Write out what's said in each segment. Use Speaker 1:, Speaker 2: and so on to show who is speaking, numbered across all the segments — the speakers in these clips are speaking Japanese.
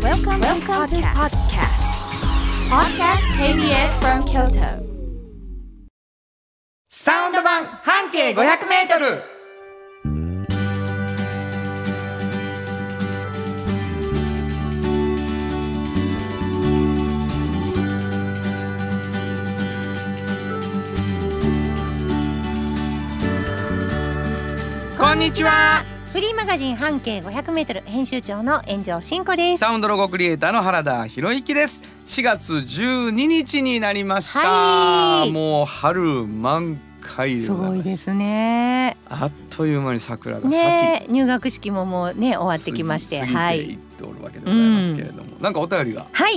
Speaker 1: Welcome to podcast KBS from Kyoto.
Speaker 2: サウンド版半径500メートル。こんにちは。
Speaker 3: フリーマガジン半径 500m 編集長の円城真子です。
Speaker 2: サウンドロゴクリエイターの原田博之です。4月12日になりました、
Speaker 3: はい、
Speaker 2: もう春満開
Speaker 3: すごいですね。
Speaker 2: あっという間に桜が咲き、
Speaker 3: ね、入学式ももうね終わってきまして、
Speaker 2: 過ぎていっておるわけでございますけれども、なんかお便りが
Speaker 3: はい、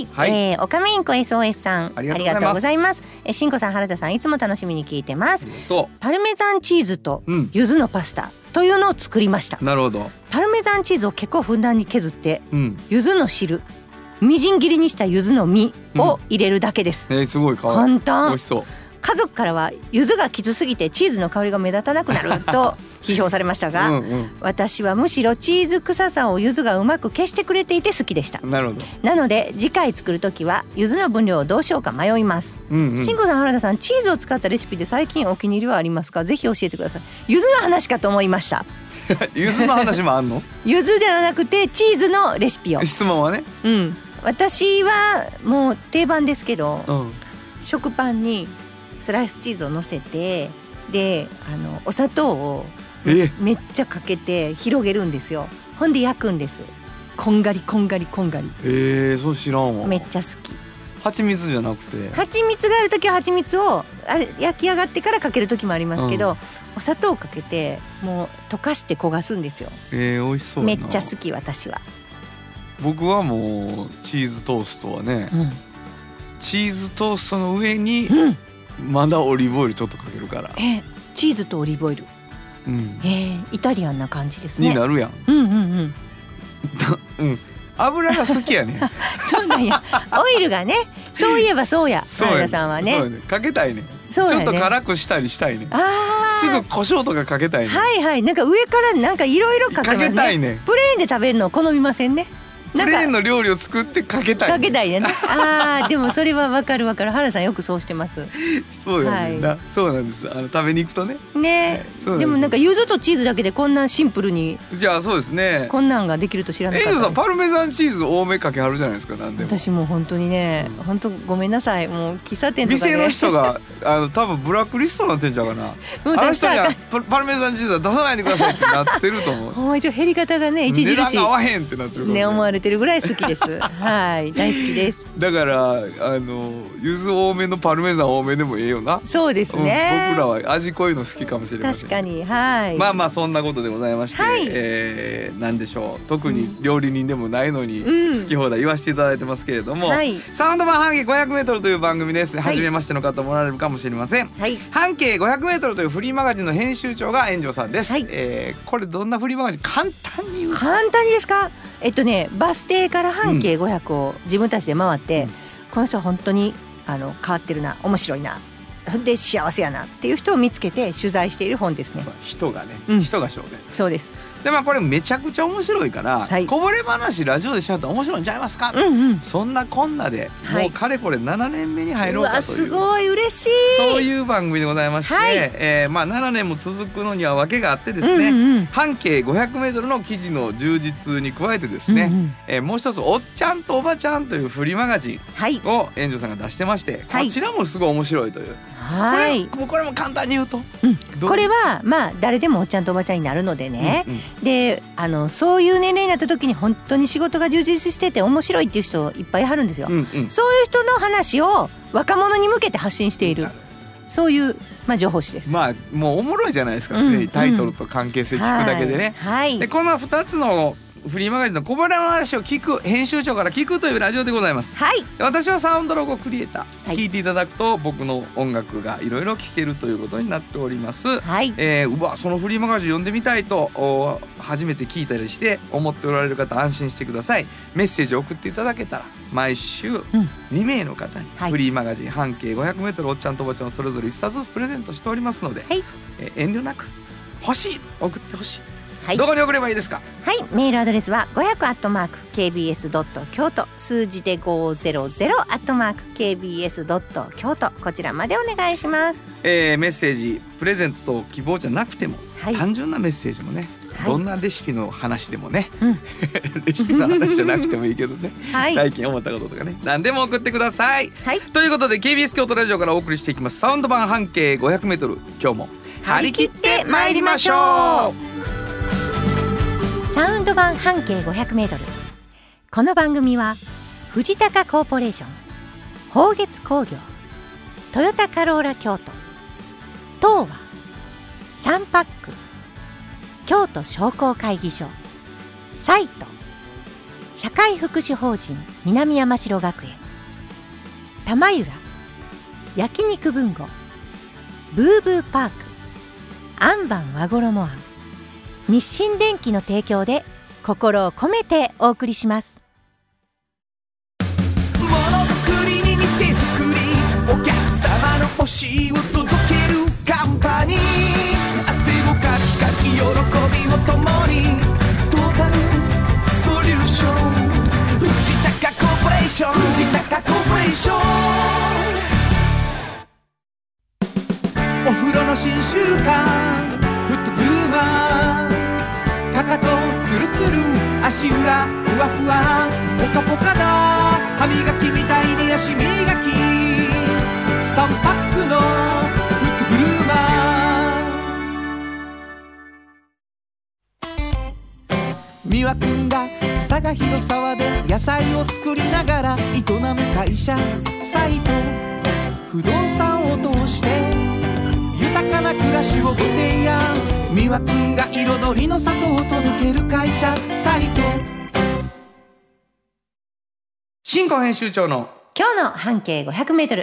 Speaker 3: オカメインコ SOS さんありがとうございます。真子さん、原田さん、いつも楽しみに聞いてます。パルメザンチーズと柚子のパスタというのを作りました。
Speaker 2: なるほど。
Speaker 3: パルメザンチーズを結構ふんだんに削って、柚子の汁、みじん切りにした柚子の実を入れるだけです。
Speaker 2: すごいかわいい、
Speaker 3: 簡単。
Speaker 2: 美味しそう。
Speaker 3: 家族からは柚子がきつすぎてチーズの香りが目立たなくなると批評されましたが私はむしろチーズ臭さを柚子がうまく消してくれていて好きでした。
Speaker 2: なるほど。
Speaker 3: なので次回作るときは柚子の分量をどうしようか迷います。慎吾さん、原田さん、チーズを使ったレシピで最近お気に入りはありますか？ぜひ教えてください。柚子の話かと思いました
Speaker 2: 柚子の話もあんの？
Speaker 3: 柚子ではなくてチーズのレシピを。質
Speaker 2: 問はね、
Speaker 3: 私はもう定番ですけど、食パンにスライスチーズを乗せて、でお砂糖をめっちゃかけて広げるんですよ。ほんで焼くんです。こんがりこんがりこんがり。
Speaker 2: そう知らんわ。
Speaker 3: めっちゃ好き。
Speaker 2: 蜂蜜じゃなくて、
Speaker 3: 蜂蜜があるときは蜂蜜を焼き上がってからかけるときもありますけど、お砂糖をかけてもう溶かして焦がすんですよ。
Speaker 2: 美味しそう
Speaker 3: な。めっちゃ好き。私は。
Speaker 2: 僕はもうチーズトーストはね、チーズトーストの上に、まだオリーブオイルちょっとかけるから、
Speaker 3: チーズとオリーブオイル、イタリアンな感じですね。
Speaker 2: になるやん。油が好きやね
Speaker 3: そうなんや。オイルがね、そういえばそうや。原田さんはね、
Speaker 2: かけたいね。ちょっと辛くしたりしたいね。すぐ胡椒とかかけたいね。なんか
Speaker 3: 上からなんかいろいろかけますね。
Speaker 2: かけたいね。
Speaker 3: プレーンで食べるの好みませんね。
Speaker 2: プレーンの料理を作ってかけたい、
Speaker 3: かけたいね。でもそれはわかるわかる。原さんよくそうしてます。
Speaker 2: そうやね、そうなんです。食べに行くとね。
Speaker 3: でもなんか柚子とチーズだけでこんなシンプルに、
Speaker 2: じゃあそうですね、
Speaker 3: こんなんができると知らなかった。
Speaker 2: さんパルメザンチーズ多めかけはるじゃないですか。なんでも
Speaker 3: 私も本当にね、本当ごめんなさい。もう喫茶店とかで
Speaker 2: 店の人が多分ブラックリストになってんちゃうかな。あの人にはパルメザンチーズは出さないでくださいってなってると思う。
Speaker 3: もう一応減り方がね、著しい。
Speaker 2: 値段が合わへんってなってるからね、
Speaker 3: 思われてるぐらい好きですはい、大好きです。
Speaker 2: だから柚子多めのパルメザン多めでもいいよな。
Speaker 3: そうですね、
Speaker 2: 僕らは味濃いの好きかもしれません。
Speaker 3: 確かに。はい。
Speaker 2: まあそんなことでございまして、なんでしょう、特に料理人でもないのに好き放題言わせていただいてますけれども、サウンド版半径 500m という番組です。初めましての方もおられるかもしれません。半径 500m というフリーマガジンの編集長が円城さんです。これどんなフリーマガジン、簡単に言う。
Speaker 3: 簡単にですか？バス停から半径500を自分たちで回って、この人は本当に変わってるな、面白いな、で幸せやなっていう人を見つけて取材している本ですね。
Speaker 2: 人がね、人が証言。
Speaker 3: そうです。
Speaker 2: でこれめちゃくちゃ面白いから、こぼれ話ラジオでしちゃうと面白いんちゃいますか、そんなこんなで、もうかれこれ7年目に入ろうかという、
Speaker 3: すごい嬉しい、
Speaker 2: そういう番組でございまして、7年も続くのには訳があってですね、半径 500m の記事の充実に加えてですね、もう一つおっちゃんとおばちゃんというフリーマガジンを円城さんが出してまして、こちらもすごい面白いという。これも簡単に言うと、
Speaker 3: これは誰でもおっちゃんとおばちゃんになるのでね、でそういう年齢になった時に本当に仕事が充実してて面白いっていう人いっぱいいはるんですよ。そういう人の話を若者に向けて発信している、そういう情報誌です。
Speaker 2: もうおもろいじゃないですか、タイトルと関係性聞くだけでね。でこの2つのフリーマガジンのこぼれ話を聞く、編集長から聞くというラジオでございます。私はサウンドロゴクリエイター、聞いていただくと僕の音楽がいろいろ聴けるということになっております。そのフリーマガジン読んでみたいと初めて聞いたりして思っておられる方、安心してください。メッセージを送っていただけたら毎週2名の方にフリーマガジン半径 500m おっちゃんとおばちゃんをそれぞれ1冊ずつプレゼントしておりますので、遠慮なく欲しい、送ってほしい。
Speaker 3: はい、
Speaker 2: どこに送ればいいですか？
Speaker 3: はい、メールアドレスは500@kbs.京都、数字で500@kbs.京都、こちらまでお願いします。
Speaker 2: メッセージプレゼント希望じゃなくても、はい、単純なメッセージもね、はい、どんなレシピの話でもね、レシピの話じゃなくてもいいけどね、はい、最近思ったこととかね、何でも送ってください、はい、ということで KBS 京都ラジオからお送りしていきますサウンド版半径 500m、 今日も張り切ってまいりましょう。
Speaker 3: サウンド版半径 500m、 この番組は藤高コーポレーション、宝月工業、トヨタカローラ京都、東和、サンパック、京都商工会議所、サイト、社会福祉法人南山城学園、玉浦、焼肉文吾、ブーブーパーク、アンバン和衣あん、日清電機の提供で心を込めてお送りします。
Speaker 4: ものづくりに店づくり、お客様の欲しいを届けるカンパニー、汗をかきかき喜びを共に、トータルソリューション、藤高コーポレーション、藤高コーポレーション。お風呂の新習慣フットグルーマー、かかとツルツル、足裏ふわふわ、ポカポカだ、歯磨きみたいに足磨き、3パックのフットグルーマー。美和くんが佐賀広沢で野菜を作りながら営む会社サイト、不動産を通して豊かな暮らしをご提案、美和くんが彩りの里を届ける会社サイト。
Speaker 2: 新婚編集長の
Speaker 3: 今日の半径 500m。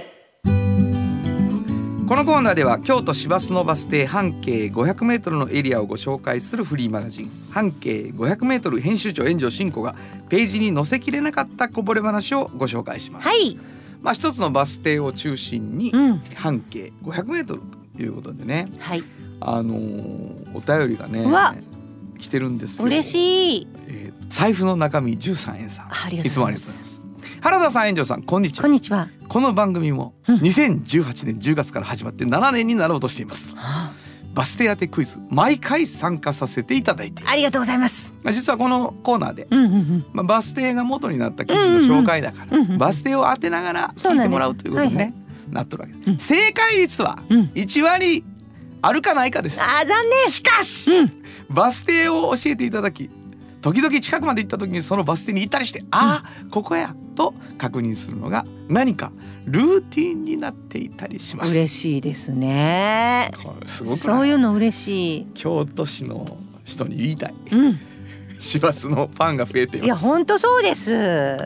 Speaker 2: このコーナーでは京都市バスのバス停半径 500m のエリアをご紹介するフリーマガジン半径 500m 編集長炎上真子がページに載せきれなかったこぼれ話をご紹介します。
Speaker 3: はい、
Speaker 2: 一つのバス停を中心に半径 500m ということでね、はい、お便りがね来てるんですよ。
Speaker 3: 嬉しい。
Speaker 2: 財布の中身13円さん、いつもありがとうございます。原田さん、炎上さん、こんにちは。
Speaker 3: こんにちは。
Speaker 2: この番組も2018年10月から始まって7年になろうとしています、バス停当てクイズ毎回参加させていただいています。
Speaker 3: ありがとうございます。
Speaker 2: 実はこのコーナーで、バス停が元になった記事の紹介だから、バス停を当てながら聞いてもらうということに、ね、なっとるわけです、正解率は1割あるかないかです。
Speaker 3: 残念。
Speaker 2: しかし、バス停を教えていただき、時々近くまで行った時にそのバス停に行ったりして、ここやと確認するのが何かルーティンになっていたりします。
Speaker 3: 嬉しいですね。
Speaker 2: すごく
Speaker 3: そういうの嬉しい。
Speaker 2: 京都市の人に言いたい、市バスのファンが増えています。
Speaker 3: いや本当そうです。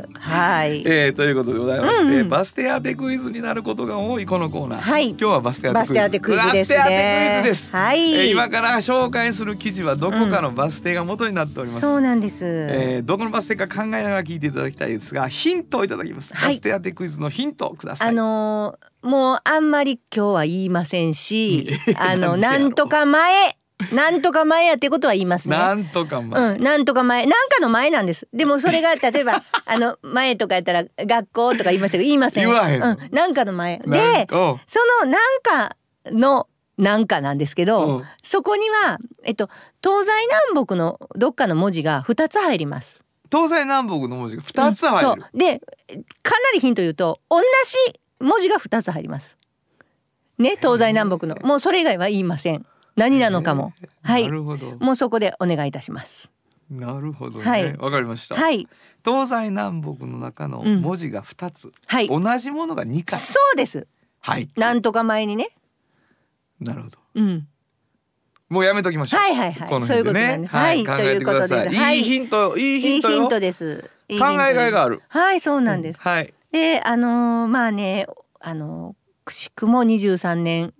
Speaker 3: はい、
Speaker 2: ということでございまして、バス停当てクイズになることが多いこのコーナー、今日はバス停当てクイズ
Speaker 3: ですね。
Speaker 2: バス停当てクイズです、
Speaker 3: はい、
Speaker 2: 今から紹介する記事はどこかのバス停が元になっております、
Speaker 3: そうなんです、
Speaker 2: どこのバス停か考えながら聞いていただきたいですが、ヒントをいただきます、バス停当てクイズのヒントをください。
Speaker 3: もうあんまり今日は言いませんしなんとか前なんとか前やってことは言いますね。
Speaker 2: なんとか前、
Speaker 3: なんとか前、なんかの前なんです。でもそれが例えば前とかやったら学校とか言いましたけど言いません。
Speaker 2: 言わへん、
Speaker 3: なんかの前で、そのなんかのなんかなんですけど、そこには東西南北のどっかの文字が2つ入ります。
Speaker 2: 東西南北の文字が2つ入る、
Speaker 3: そうでかなりヒント言うと同じ文字が2つ入りますね。東西南北のもうそれ以外は言いません。何なのかも、はい、なるほど。もうそこでお願いいたします。
Speaker 2: なるほどね、わかりました、はい、東西南北の中の文字が2つ、同じものが2回。
Speaker 3: そうです、はい、なんとか前にね。
Speaker 2: なるほど、もうやめときましょう。
Speaker 3: はいはいはい、そういうことなんです。はい、考えてください。いいヒント、いいヒントです。
Speaker 2: 考えがいがある。
Speaker 3: はい、そうなんです。はい。で、まあね、くしくも2023年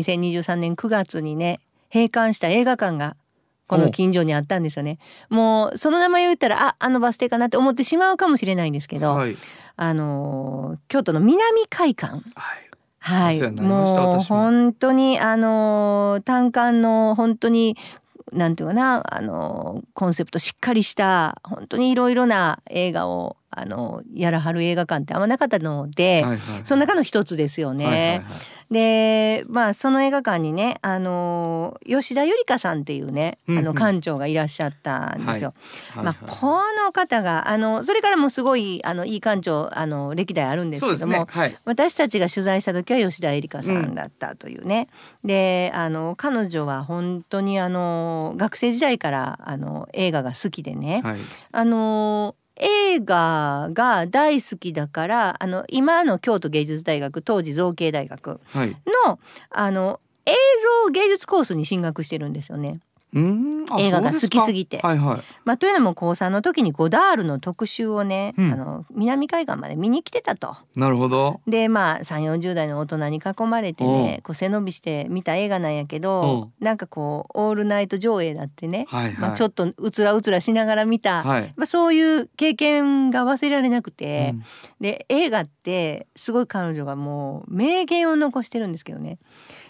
Speaker 3: 9月にね閉館した映画館がこの近所にあったんですよね。もうその名前を言ったらあのバス停かなって思ってしまうかもしれないんですけど、京都の南会館、はい、もう本当に単館の本当になんていうかなコンセプトしっかりした本当にいろいろな映画をやらはる映画館ってあんまなかったので、その中の一つですよね。でその映画館にね吉田ゆりかさんっていうね館長がいらっしゃったんですよ。この方がそれからもすごいいい館長歴代あるんですけども、私たちが取材した時は吉田ゆりかさんだったというね。で彼女は本当に学生時代から映画が好きでね、映画が大好きだから今の京都芸術大学当時造形大学の、映像芸術コースに進学してるんですよね。映画が好きすぎて、というのも高3の時にゴダールの特集をね、南海岸まで見に来てたと。
Speaker 2: なるほど。
Speaker 3: で30-40代の大人に囲まれてね背伸びして見た映画なんやけど、なんかオールナイト上映だってね、ちょっとうつらうつらしながら見た、そういう経験が忘れられなくて、で映画ってすごい彼女がもう名言を残してるんですけどね、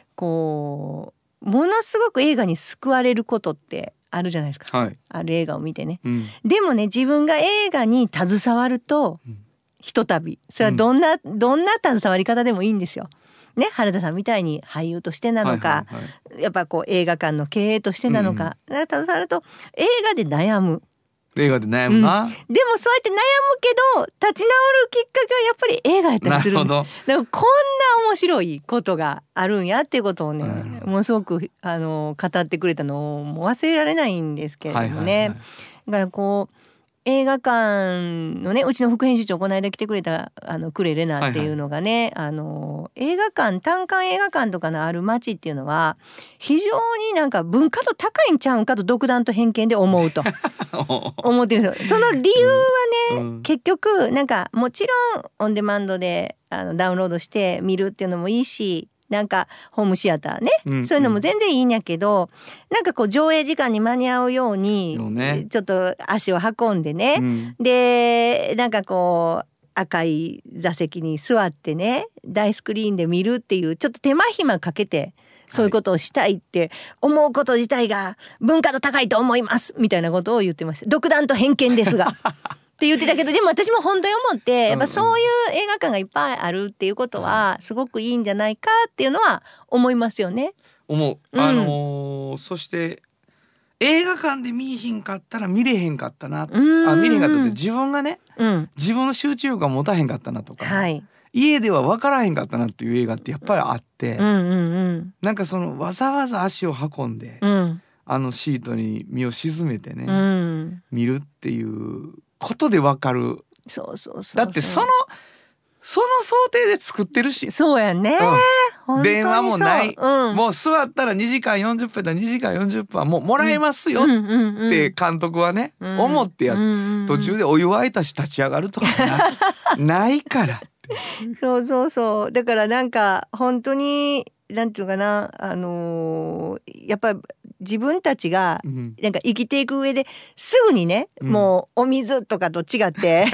Speaker 3: ものすごく映画に救われることってあるじゃないですか、ある映画を見てね、でもね自分が映画に携わると、ひとたびそれはどんな携わり方でもいいんですよ。ね、原田さんみたいに俳優としてなのか、やっぱ映画館の経営としてなのか、携わると映画で悩む。
Speaker 2: 映画で悩むな、
Speaker 3: でもそうやって悩むけど立ち直るきっかけはやっぱり映画やったりするんです。だからこんな面白いことがあるんやっていうことをね、ものすごく語ってくれたのをもう忘れられないんですけれどもね、だから映画館のねうちの副編集長この間来てくれたクレレナっていうのがね、映画館単館映画館とかのある街っていうのは非常になんか文化度高いんちゃうんかと独断と偏見で思うと思ってるんですよ。その理由はね、結局なんかもちろんオンデマンドでダウンロードして見るっていうのもいいし、なんかホームシアターね、そういうのも全然いいんやけど、なんか上映時間に間に合うようにちょっと足を運んでね、でなんか赤い座席に座ってね大スクリーンで見るっていうちょっと手間暇かけてそういうことをしたいって思うこと自体が文化度高いと思いますみたいなことを言ってました。独断と偏見ですがって言ってたけど、でも私も本当に思ってやっぱそういう映画館がいっぱいあるっていうことはすごくいいんじゃないかっていうのは思いますよね。
Speaker 2: 思う。そして映画館で見えへんかったら見れへんかったな、見れへんかったって自分がね、自分の集中力が持たへんかったなとか、家では分からへんかったなっていう映画ってやっぱりあって、なんかわざわざ足を運んで、シートに身を沈めてね、見るっていうことで分かる。だってその想定で作ってるし。
Speaker 3: そうやね、
Speaker 2: 電話もない、もう座ったら2時間40分だ2時間40分はもうもらえますよって監督はね、思ってやる。途中でお湯沸いたし立ち上がるとかないから
Speaker 3: そうだからなんか本当になんていうかなやっぱり自分たちがなんか生きていく上ですぐにね、もうお水とかと違って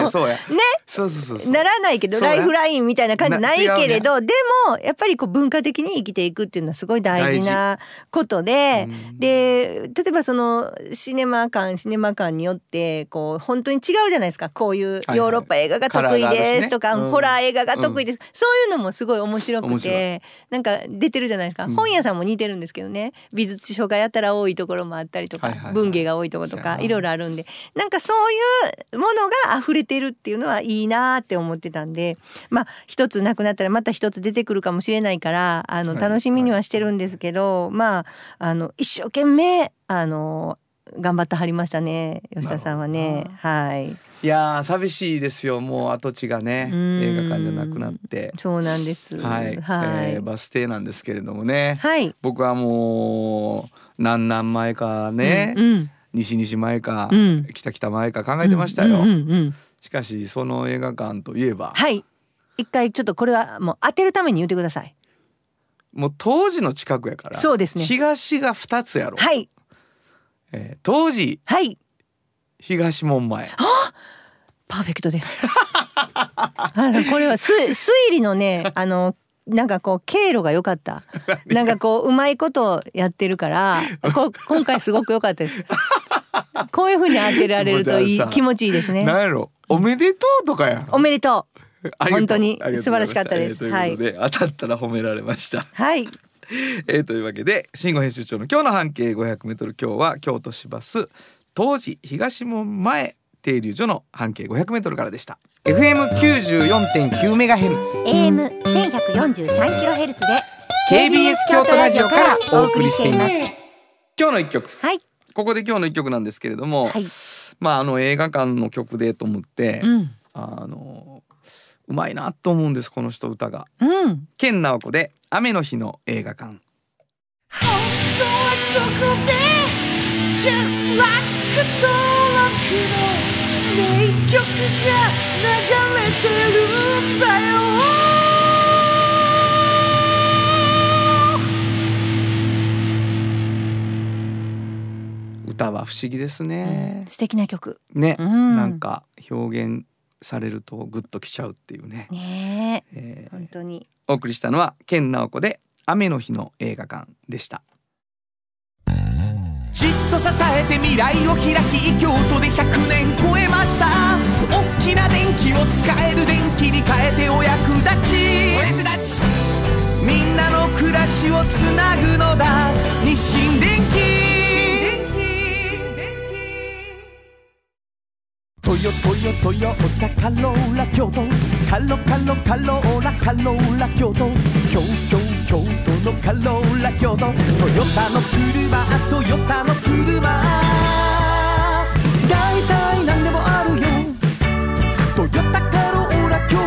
Speaker 3: ならないけどライフラインみたいな感じないけれど、でもやっぱり文化的に生きていくっていうのはすごい大事なことで、で例えばシネマ館によって本当に違うじゃないですか。こういうヨーロッパ映画が得意ですとか、ホラー映画が得意です、そういうのもすごい面白くてなんか出てるじゃないですか。本屋さんも似てるんですけどね、美術書がやったら多いところもあったりとか、文芸が多いところとかいろいろあるんで、なんかそういうものが溢れてるっていうのはいいなって思ってたんで、一つなくなったらまた一つ出てくるかもしれないから楽しみにはしてるんですけど、一生懸命頑張ってはりましたね、吉田さんはね。
Speaker 2: いや寂しいですよ。もう跡地がね映画館じゃなくなって。
Speaker 3: そうなんです。
Speaker 2: バス停なんですけれどもね、僕はもう何前かね、西前か、北前か考えてましたよ。しかしその映画館といえば、
Speaker 3: 一回ちょっとこれはもう当てるために言ってください。
Speaker 2: もう当時の近くやから。
Speaker 3: そうですね。
Speaker 2: 東が2つやろ。当時、東門前。パ
Speaker 3: ーフェクトです。これは推理のねなんかこう経路が良かったなんかこううまいことやってるから今回すごく良かったですこういう風に当てられるといい気持ちいいですね。
Speaker 2: なんやろ、おめでとうとかや。
Speaker 3: おめでとう本当に素晴らしかったです。
Speaker 2: ということで、当たったら褒められました。
Speaker 3: はい
Speaker 2: というわけで慎吾編集長の今日の半径 500m、 今日は京都市バス東寺東門前停留所の半径 500m からでした。 FM94.9MHz
Speaker 3: AM1143kHz で
Speaker 2: KBS 京都ラジオからお送りしています。今日の一曲、
Speaker 3: はい、
Speaker 2: ここで今日の一曲なんですけれども、
Speaker 3: はい、
Speaker 2: 映画館の曲でと思って、うまいなと思うんです、この人歌が。研ナオコで雨の日の映画館。
Speaker 4: 本当はここで Just like 登録の名曲が流れてるんだよ。
Speaker 2: 歌は不思議ですね、
Speaker 3: 素敵な曲
Speaker 2: ね、なんか表現されるとグッときちゃうっていうね。
Speaker 3: 本当に。
Speaker 2: お送りしたのは研ナオコで雨の日の映画館でした。
Speaker 4: じっと支えて未来を開き、京都で100年超えました。大きな電気を使える電気に変えてお役立ち、みんなの暮らしをつなぐのだ日清電気。トヨタカローラ京都、カローラ京都、京都のカローラ京都、トヨタの車だいたいなんでもあるよ、トヨタカローラ京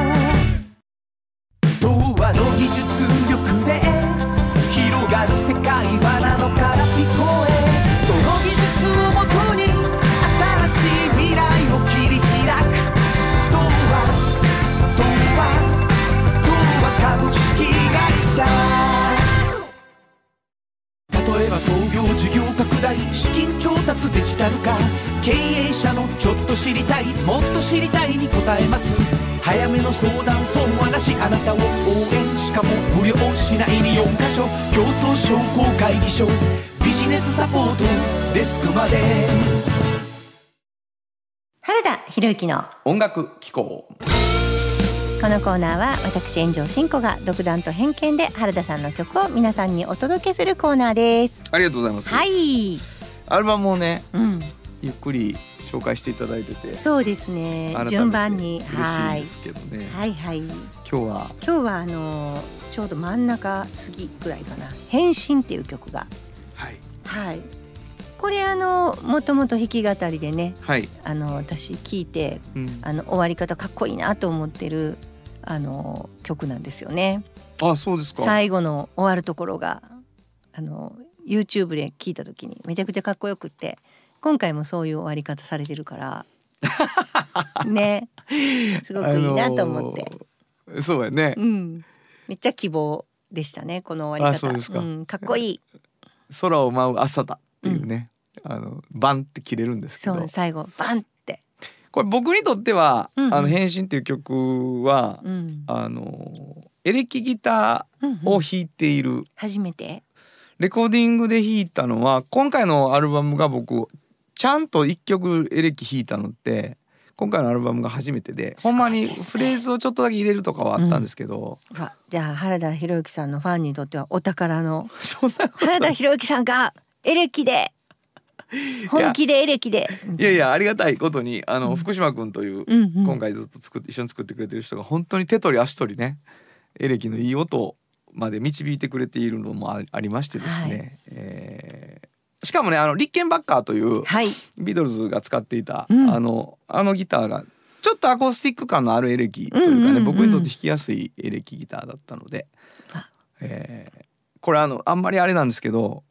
Speaker 4: 都。童話の技術力で広がる世界はなのから聞こえ、その技術をもとに新しい未来を切り開く。童話株式会社。例えば創業事業拡大、資金調達デジタル化、経営者のちょっと知りたいもっと知りたいに答えます。早めの相談損はなし、あなたを応援、しかも無料市内に4カ所、京都商工会議所、ビジネスサポートデスクまで。
Speaker 3: 原田博之の
Speaker 2: 音楽機構。
Speaker 3: このコーナーは私炎上真子が独断と偏見で原田さんの曲を皆さんにお届けするコーナーです。
Speaker 2: ありがとうございます。
Speaker 3: はい、
Speaker 2: アルバムをね、ゆっくり紹介していただいてて、
Speaker 3: そうですね、順番に
Speaker 2: 嬉しいですけどね。
Speaker 3: はいはい。
Speaker 2: 今日は
Speaker 3: ちょうど真ん中過ぎぐらいかな、変身っていう曲が、はいこれもともと弾き語りでね、私聞いて、終わり方かっこいいなと思ってる曲なんですよね。
Speaker 2: あ、そうですか。
Speaker 3: 最後の終わるところがYouTube で聞いた時にめちゃくちゃかっこよくって、今回もそういう終わり方されてるからね、すごくいいなと思って、
Speaker 2: そうやね、
Speaker 3: めっちゃ希望でしたね、この終わり方。
Speaker 2: そうですか、
Speaker 3: かっこいい。
Speaker 2: 空を舞う朝だっていうね、バンって切れるんですけど、
Speaker 3: そう最後バンって、
Speaker 2: これ僕にとっては、変身っていう曲は、エレキギターを弾いている、
Speaker 3: 初めて
Speaker 2: レコーディングで弾いたのは、今回のアルバムが僕ちゃんと一曲エレキ弾いたのって今回のアルバムが初めてで、ほんまにフレーズをちょっとだけ入れるとかはあったんですけど、
Speaker 3: じゃあ原田博之さんのファンにとってはお宝の原田博之さんがエレキで本気でエレキで、
Speaker 2: いやありがたいことに福島くんという、今回ずっと一緒に作ってくれてる人が本当に手取り足取りね、エレキのいい音まで導いてくれているのもありましてですね、しかもねリッケンバッカーという、ビートルズが使っていた、あのギターがちょっとアコースティック感のあるエレキというかね、僕にとって弾きやすいエレキギターだったので、これあんまりあれなんですけど、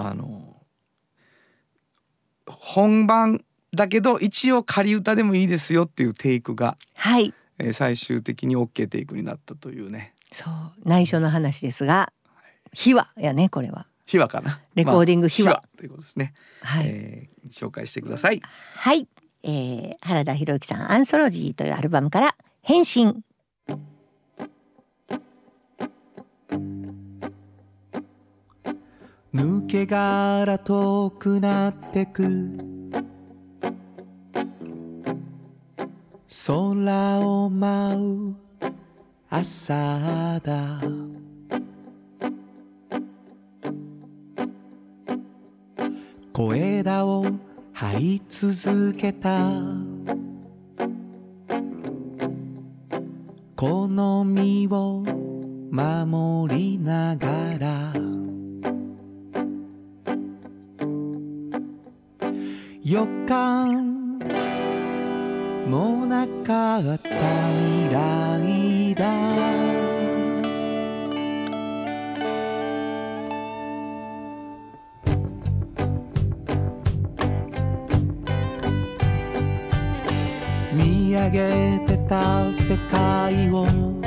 Speaker 2: 本番だけど一応仮歌でもいいですよっていうテイクが、最終的に OK テイクになったというね。
Speaker 3: そう内緒の話ですが、秘話やね、これは
Speaker 2: 秘話かな、
Speaker 3: レコーディング秘話
Speaker 2: ということですね。紹介してください。
Speaker 3: はい、原田博之さんアンソロジーというアルバムから変身。
Speaker 4: 抜け殻遠くなってく空を舞う朝だ小枝を這い続けたこの身を守りながら予感もなかった未来だ見上げてた世界を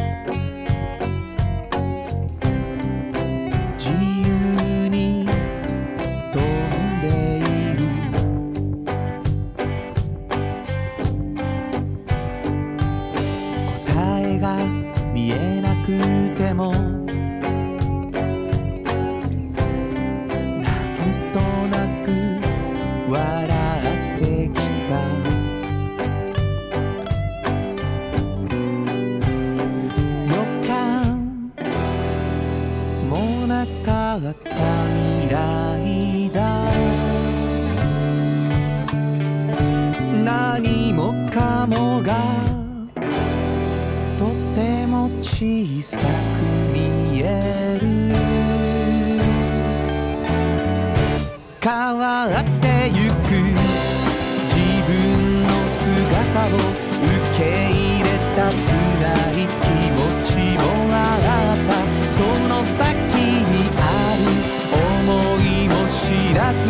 Speaker 4: 自由に飛んでいる答えが見えなくてもなんとなく笑ってきたあった未来だ何もかもがとても小さく見える変わってゆく自分の姿を受け入れたくない気持ちもあったその先にある思いも知らず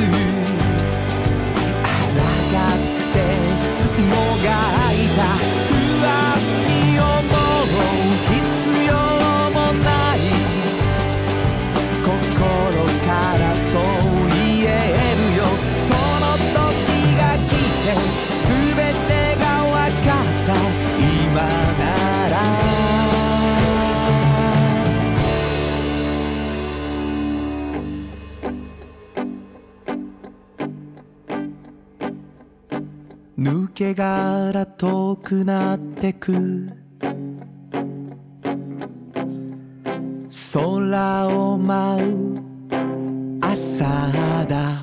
Speaker 4: 抗ってもがいた不安に思う必要もない心からそう言えるよその時が来て全てが分かった今なら抜け殻遠くなってく空を舞う朝だ、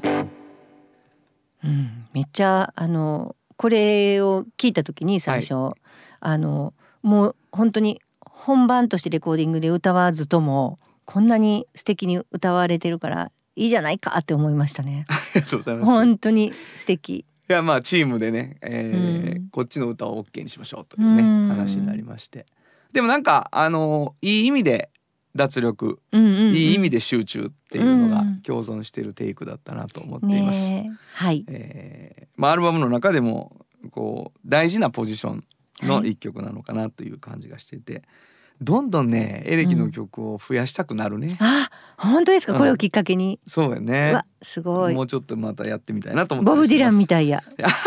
Speaker 3: めっちゃこれを聞いた時に最初、はい、もう本当に本番としてレコーディングで歌わずともこんなに素敵に歌われてるからいいじゃないかって思いましたね。
Speaker 2: ありがとうございます。
Speaker 3: 本当に素敵。
Speaker 2: いやまあチームでね、こっちの歌を OK にしましょうというね話になりまして、でもなんかいい意味で脱力、いい意味で集中っていうのが共存しているテイクだったなと思っています。
Speaker 3: はい。
Speaker 2: アルバムの中でもこう大事なポジションの一曲なのかなという感じがしていて、どんどんねエレキの曲を増やしたくなるね。
Speaker 3: あ、本当ですか。これをきっかけに。
Speaker 2: そうやね。
Speaker 3: わ、すごい。
Speaker 2: もうちょっとまたやってみたいなと思ってます。
Speaker 3: ボブ・ディランみたいや。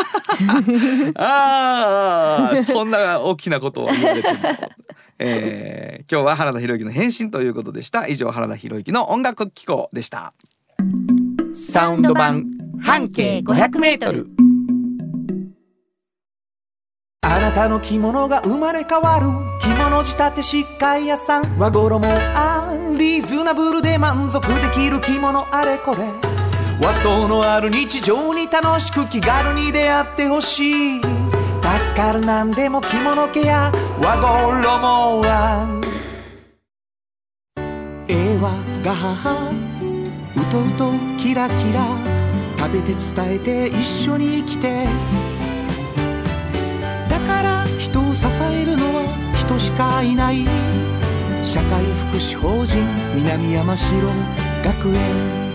Speaker 2: ああ、そんな大きなことを言われても。今日は原田博之の変身ということでした。以上、原田博之の音楽機構でした。
Speaker 4: サウンド版半径500メートル。あなたの着物が生まれ変わる着物仕立て疾患屋さん和衣リーズナブルで満足できる着物あれこれ和装のある日常に楽しく気軽に出会ってほしい助かるなんでも着物ケア和衣は絵はガハハうとうとキラキラ食べて伝えて一緒に生きてだから人を支えるのは人しかいない社会福祉法人南山城学園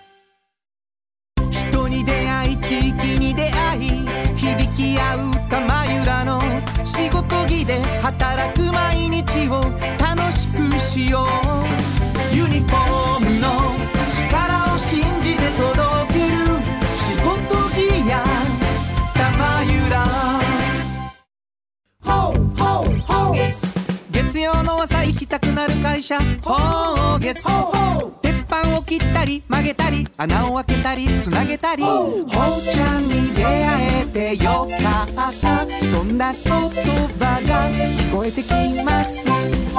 Speaker 4: 人に出会い地域に出会い響き合う玉浦の仕事着で働く毎日を楽しくしようユニフォームの力を信じて届ける仕事着や玉浦月曜の朝行きたくなる会社ほう月鉄板を切ったり曲げたり穴を開けたりつなげたり、ほうちゃんに出会えてよかった、そんな言葉が聞こえてきます。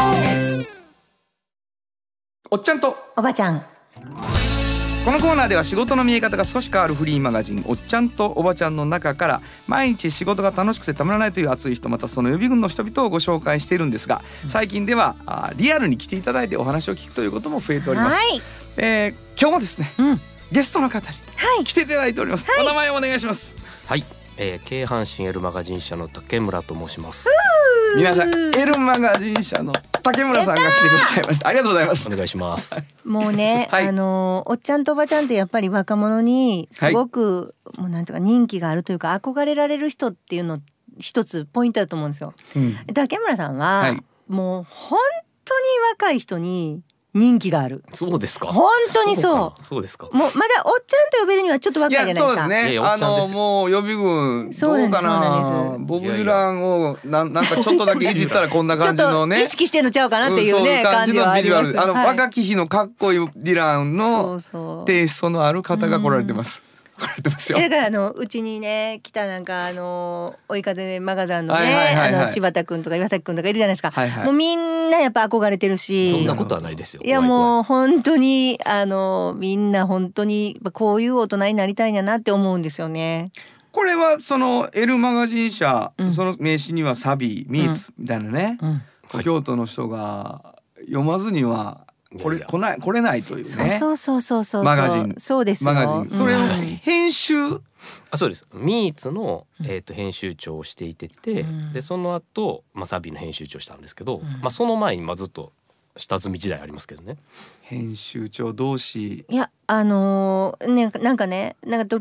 Speaker 2: おっちゃんと
Speaker 3: おばちゃん。
Speaker 2: このコーナーでは仕事の見え方が少し変わるフリーマガジンおっちゃんとおばちゃんの中から毎日仕事が楽しくてたまらないという熱い人、またその予備軍の人々をご紹介しているんですが、最近ではリアルに来ていただいてお話を聞くということも増えております。
Speaker 3: はい、
Speaker 2: 今日もですね、ゲストの方に来ていただいております。お名前をお願いします。
Speaker 5: はい、京阪神 L マガジン社の竹村と申します。
Speaker 2: 皆さん L マガジン社の竹村さんが来てくださいました。ありがとうございます。
Speaker 5: お願いします。
Speaker 3: もうね、はい、おっちゃんとおばちゃんってやっぱり若者にすごく、もうなんていうか人気があるというか憧れられる人っていうの一つポイントだと思うんですよ。竹村さんは、もう本当に若い人に人気がある。
Speaker 5: そうですか。
Speaker 3: 本当にそう。
Speaker 5: そうですか。
Speaker 3: もうまだおっちゃんと呼べるにはちょっと若いじゃないですか。
Speaker 2: そうですね。もう予備軍どうかな。ボブ・ディランをなんかちょっとだけいじったらこんな感じのね。
Speaker 3: ちょっと意識してんのちゃうかなっていうね、感じはあります。
Speaker 2: 若き日のかっこいいディランのテイストのある方が来られてます。だ
Speaker 3: からうちにね来たなんか追い風マガザンのね柴田くんとか岩崎くんとかいるじゃないですか。もうみんなやっぱ憧れてるし。
Speaker 5: そんなことはないですよ。
Speaker 3: いやもう本当にみんな本当にこういう大人になりたいんやなって思うんですよね。
Speaker 2: これはその L マガジン社、その名刺にはサビミーツみたいなね、京都の人が読まずには来れないというね。
Speaker 3: そう
Speaker 2: マガジン。
Speaker 3: そうですよ。
Speaker 2: マガジン。それを編集。
Speaker 5: そうです。ミーツの編集長をしていて、でその後サビの編集長をしたんですけど、その前にずっと下積み時代ありますけどね。
Speaker 2: 編集長同士。
Speaker 3: いやなんか時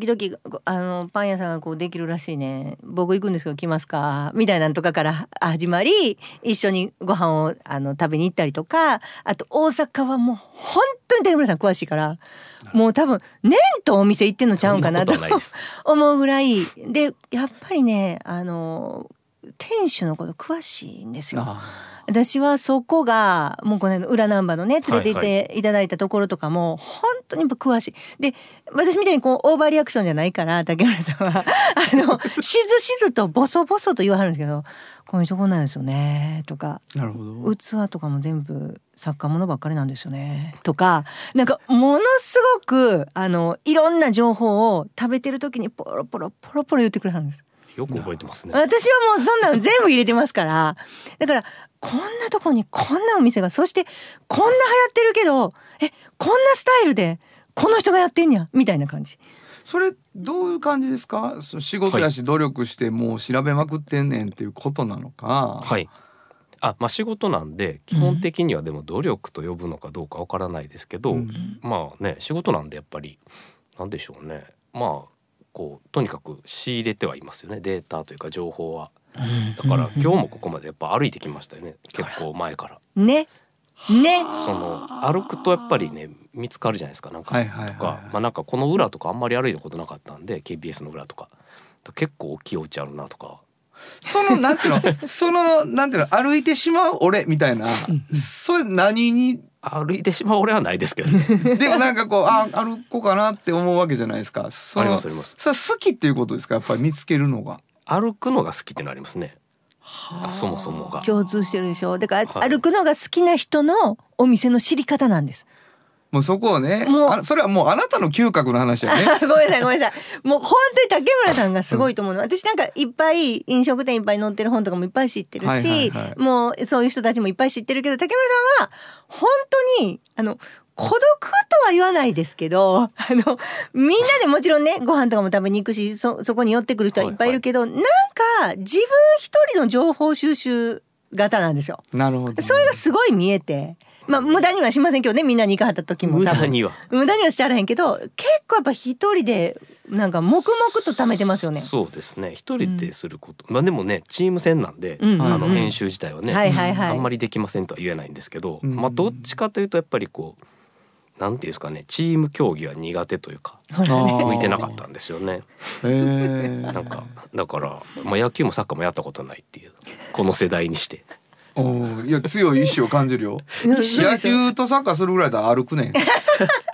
Speaker 3: 々パン屋さんがこうできるらしいね。僕行くんですけど来ますかみたいなのとかから始まり、一緒にご飯を食べに行ったりとか、あと大阪はもう本当に竹村さん詳しいから、もう多分年とお店行ってんのちゃうんかなと思うぐらいで、やっぱりね店主のこと詳しいんですよ。私はそこがもうこの裏ナンバーのね連れて行っていただいたところとかも本当に詳しい。で私みたいにオーバーリアクションじゃないから竹村さんはしずとボソボソと言わはるんですけど、こういうとこなんですよねとか、
Speaker 2: なるほど、
Speaker 3: 器とかも全部作家ものばっかりなんですよねとか、なんかものすごくいろんな情報を食べてる時にポロポロ言ってくれはるんです。
Speaker 5: よく覚えてますね。
Speaker 3: 私はもうそんなの全部入れてますから。だからこんなとこにこんなお店が、そしてこんな流行ってるけどこんなスタイルでこの人がやってんやみたいな感じ。
Speaker 2: それどういう感じですか？仕事やし努力してもう調べまくってんねんっていうことなのか。
Speaker 5: はい。仕事なんで基本的にはでも努力と呼ぶのかどうかわからないですけど、仕事なんでやっぱりなんでしょうね。とにかく仕入れてはいますよね、データというか情報は。だから今日もここまでやっぱ歩いてきましたよね、結構前からね。その歩くとやっぱりね見つかるじゃないですか、なんかとか、なんかこの裏とかあんまり歩いたことなかったんで KBS の裏とか結構大きいお家あるなとか。
Speaker 2: なんていうの歩いてしまう俺みたいな、それ何に
Speaker 5: 歩いてしまう俺はないですけどね
Speaker 2: でもなんか歩こうかなって思うわけじゃないですか。
Speaker 5: あります。
Speaker 2: それは好きっていうことですか？やっぱり見つけるのが、
Speaker 5: 歩くのが好きってのありますね。そもそもが
Speaker 3: 共通してるでしょ。だから歩くのが好きな人のお店の知り方なんです。
Speaker 2: もうそこをね、それはもうあなたの嗅覚の話やね
Speaker 3: ごめんなさいもう本当に竹村さんがすごいと思うの。私なんかいっぱい飲食店いっぱい載ってる本とかもいっぱい知ってるし、もうそういう人たちもいっぱい知ってるけど、竹村さんは本当に孤独とは言わないですけど、みんなでもちろんねご飯とかも食べに行くし、そこに寄ってくる人はいっぱいいるけど、なんか自分一人の情報収集型なんですよ。
Speaker 2: なるほど。
Speaker 3: それがすごい見えて、無駄にはしませんけどね、みんなに行かはった時も
Speaker 5: 無駄には
Speaker 3: してあらへんけど、結構やっぱ一人でなんか黙々と貯めてますよね。
Speaker 5: そうですね、一人ですること、でもねチーム戦なんで、編集自体はね、あんまりできませんとは言えないんですけど、どっちかというとやっぱりなんていうんですかね、チーム競技は苦手というか向いてなかったんですよね。なんかだから、野球もサッカーもやったことないっていうこの世代にして。
Speaker 2: いや強い意志を感じるよ野球とサッカーするぐらいだったら歩くねん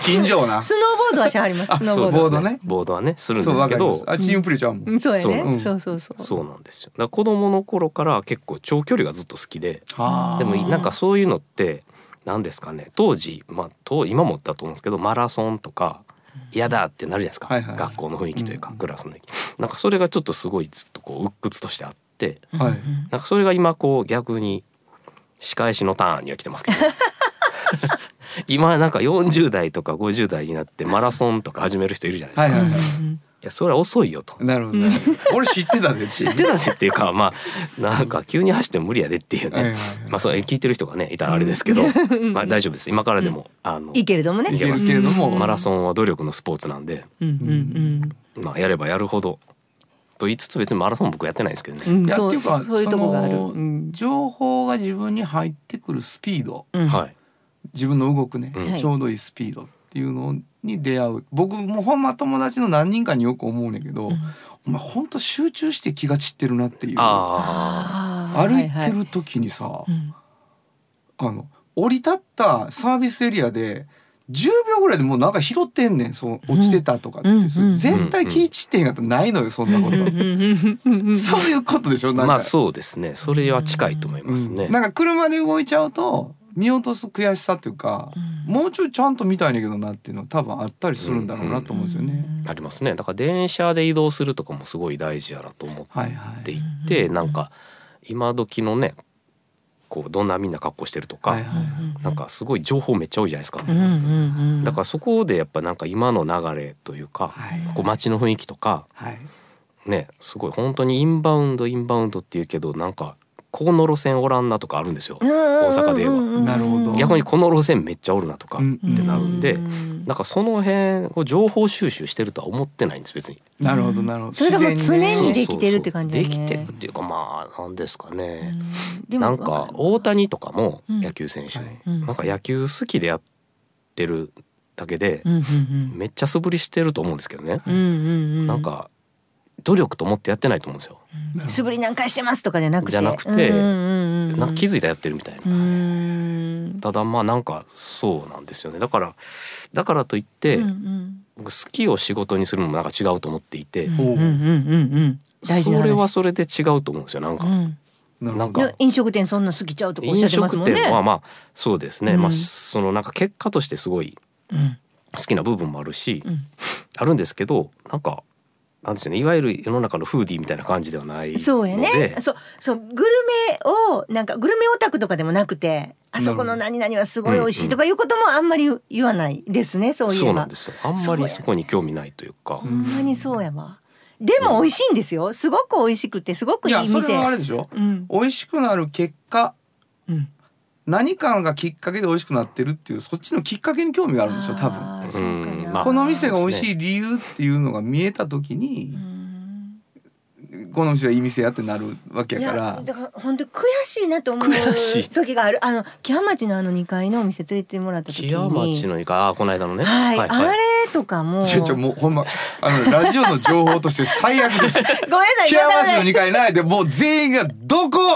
Speaker 2: 近所な
Speaker 3: スノーボードはしはります。スノーボード。
Speaker 2: ボードね。
Speaker 5: ボードはねするんですけど、
Speaker 2: チームプレーちゃうもん。
Speaker 3: そうやね。
Speaker 5: そうなんですよ。だから子供の頃から結構長距離がずっと好きで、でもなんかそういうのって何ですかね、当時今もだと思うんですけど、マラソンとか嫌だってなるじゃないですか、学校の雰囲気というか、クラスの雰囲気、なんかそれがちょっとすごいずっとこう鬱屈としてあって、なんかそれが今こう逆に仕返しのターンには来てますけど今なんか40代とか50代になってマラソンとか始める人いるじゃないですか、いやそれは遅いよと。
Speaker 2: なるほど、俺知ってたで
Speaker 5: 知ってたねっていうか、まあなんか急に走っても無理やでっていうね、まあそれ聞いてる人がねいたらあれですけどまあ大丈夫です、今からでも
Speaker 3: いいけれどもね、
Speaker 5: いけますけれども、マラソンは努力のスポーツなんで、まあやればやるほどと言いつつ、別にマラソン僕やってないんですけどね。
Speaker 2: いやっていうか、そういうとこがある、情報が自分に入ってくるスピード、自分の動くね、ちょうどいいスピードっていうのに出会う。僕もほんま友達の何人かによく思うねんけど、お前ほんと集中して気が散ってるなっていう。歩いてる時にさ、降り立ったサービスエリアで10秒ぐらいでもうなんか拾ってんねん、そう落ちてたとかって、絶対気散ってへんかったらないのよ、そんなことそういうことでしょ。なんか
Speaker 5: まあそうですね、それは近いと思いますね。
Speaker 2: なんか車で動いちゃうと見落とす悔しさっていうか、もうちょいちゃんと見たいねんけどなっていうのは多分あったりするんだろうなと思うんですよね。
Speaker 5: ありますね。だから電車で移動するとかもすごい大事やなと思っていて、なんか今時のねこうどんなみんな格好してるとか、なんかすごい情報めっちゃ多いじゃないですか。だからそこでやっぱなんか今の流れというか、こう街の雰囲気とか、ね、すごい本当にインバウンドっていうけど、なんかこの路線おらんなとかあるんですよ、大阪では。
Speaker 2: なるほど。
Speaker 5: 逆にこの路線めっちゃおるなとかってなるんで、なんかその辺こう情報収集してるとは思ってないんです別に。
Speaker 2: なるほどなるほど。
Speaker 3: それがもう常にできてるって感じだね。
Speaker 5: できてるっていうか、まあなんですかね。なんか大谷とかも野球選手、なんか野球好きでやってるだけでめっちゃ素振りしてると思うんですけどね。なんか努力と思ってやってないと思うんですよ。
Speaker 3: 素振り何回してますとかじゃなくて、
Speaker 5: なんか気づいたらやってるみたいな。ただまあなんかそうなんですよね。だからといって、僕好きを仕事にするのもなんか違うと思っていて、それはそれで違うと思うんですよ。なんか
Speaker 3: 飲食店そんな好きちゃうとかおっしゃってますもんね。
Speaker 5: 飲食店はまあそうですね、まあそのなんか結果としてすごい好きな部分もあるし、あるんですけど、なんかなんですよね、いわゆる世の中のフーディーみたいな感じではないので。
Speaker 3: そうやね。そうグルメをなんかグルメオタクとかでもなくて、あそこの何々はすごい美味しいとかいうこともあんまり言わないですね。そういえば。
Speaker 5: そうなんですよ。あんまりそこに興味ないというか。
Speaker 3: ほんまにそうやわ。でも美味しいんですよ。すごく美味しくてすごくいい店。
Speaker 2: いやそれはあれでしょ。美味しくなる結果。何かがきっかけで美味しくなってるっていう、そっちのきっかけに興味があるんでしょ多分。この店が美味しい理由っていうのが見えた時に、この店はいい店やってなるわけやから。
Speaker 3: だから本当悔しいなと思う時がある。木屋町の2階のお店連れてもらった時に、
Speaker 5: 木屋町の2階、この間のね、
Speaker 3: あれとかも
Speaker 2: もうほんまラジオの情報として最悪です。
Speaker 3: ごめんなさい。
Speaker 2: 木屋町の2階ないで、もう全員がどこ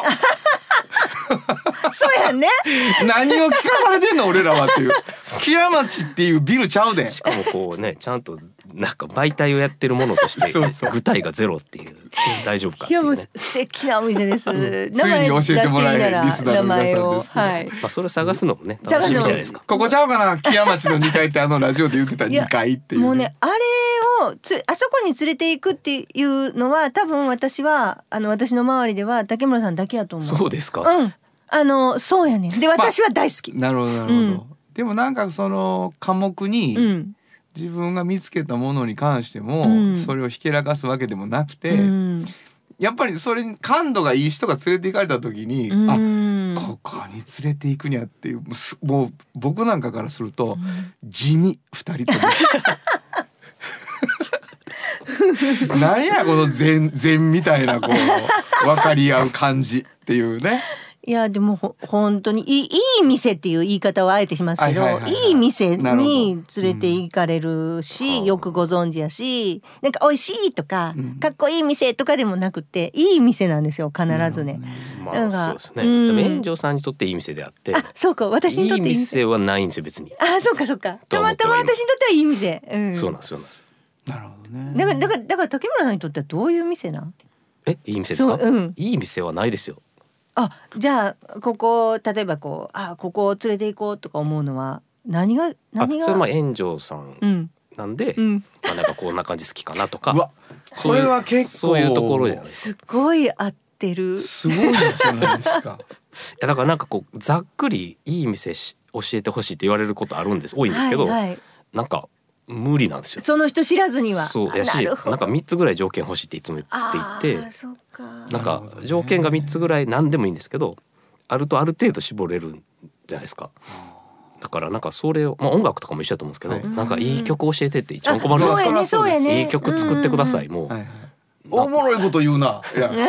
Speaker 3: そうやんね。
Speaker 2: 何を聞かされてんの俺らはっていう。木屋町っていうビルちゃうで。
Speaker 5: しかもこうね、ちゃんとなんか媒体をやってるものとして具体がゼロっていう、大丈夫かっていうね。
Speaker 3: いやもう素敵なお店です。
Speaker 2: ついに教えてもらえるリスナーの皆さんですけど、
Speaker 5: まあそれを探すのもね楽しみじゃないですか。
Speaker 2: ここちゃうかな、木屋町の2階ってラジオで言ってた2階っていう、
Speaker 3: もうね、あれをあそこに連れていくっていうのは多分私の周りでは竹村さんだけやと思う。
Speaker 5: そうですか。
Speaker 3: そうやねん。で私は大好き。
Speaker 2: なるほどなるほど。でもなんかその科目に自分が見つけたものに関してもそれをひけらかすわけでもなくて、やっぱりそれに感度がいい人が連れて行かれた時に、ここに連れて行くにゃっていう、もう僕なんかからすると地味2人ともなんやこの禅みたいなこう分かり合う感じっていうね。
Speaker 3: いやでも本当にいい店っていう言い方はあえてしますけど、いい店に連れて行かれるし、よくご存知やし、なんか美味しいとか、かっこいい店とかでもなくて、いい店なんですよ必ずね。
Speaker 5: まあそうですね。でも炎上さんにとっていい店であって、
Speaker 3: そうか、私にとって
Speaker 5: いい店はないんですよ別に。
Speaker 3: そうかそうか。たまたま私にとってはいい店。
Speaker 5: そうなんですよ。
Speaker 2: なるほどね。
Speaker 3: だから竹村さんにとってはどういう店なん？
Speaker 5: いい店ですか？いい店はないですよ。
Speaker 3: じゃあここ例えばここを連れて行こうとか思うのは何が
Speaker 5: それ炎上さんなんで、なんかこんな感じ好きかなとか
Speaker 2: それは結構
Speaker 5: そういうところじゃないです
Speaker 3: か。すごい合ってる。
Speaker 2: すごいじゃないですか。
Speaker 5: いやだからなんかこうざっくりいい店教えてほしいって言われることあるんです、多いんですけど、なんか無理なんですよ。
Speaker 3: その人知らずには。
Speaker 5: そうやし、なんか3つぐらい条件欲しいっていつも言っていて、なんか条件が3つぐらい何でもいいんですけど、あるとある程度絞れるんじゃないですか。だからなんかそれを、音楽とかも一緒だと思うんですけど、なんかいい曲教えてって一番困るんですから、いい曲作ってください。もう
Speaker 2: おもろいこと言うな。